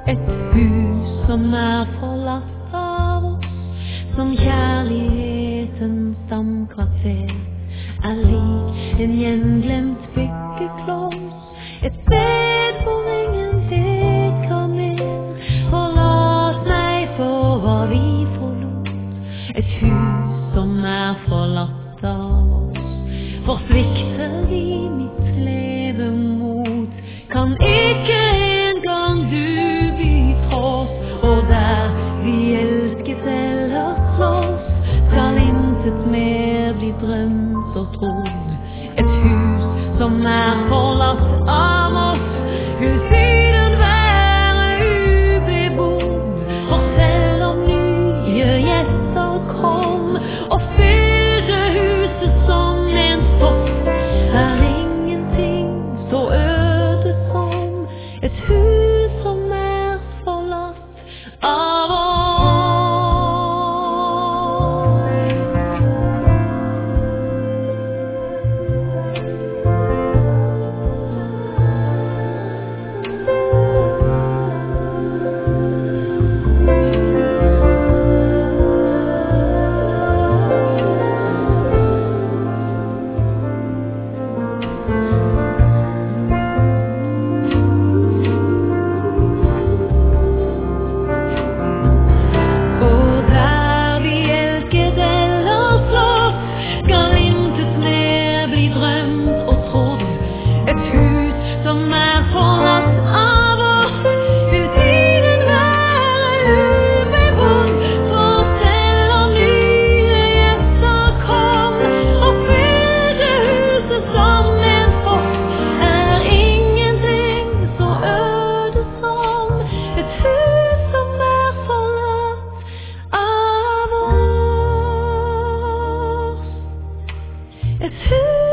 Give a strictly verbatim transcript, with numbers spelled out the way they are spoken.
Et hus som er forlatt av oss, som kjærlighetens stamkvarter, er lik en gjenglemt byggekloss, et sted hvor ingen peker mer. Forlat meg for hva vi forlot, et hus som er forlatt av oss. Forsvikter vi mitt levemot, kan ikke engang du bli tross. Og der vi elsket eller slåss, skal intet mer bli drømt og trodd. Et hus som er forlatt av oss, vil siden være ubebodd. For selv om nye gjester kom og fylte huset som en foss, er ingenting så øde som et hus som er forlatt av oss. It's who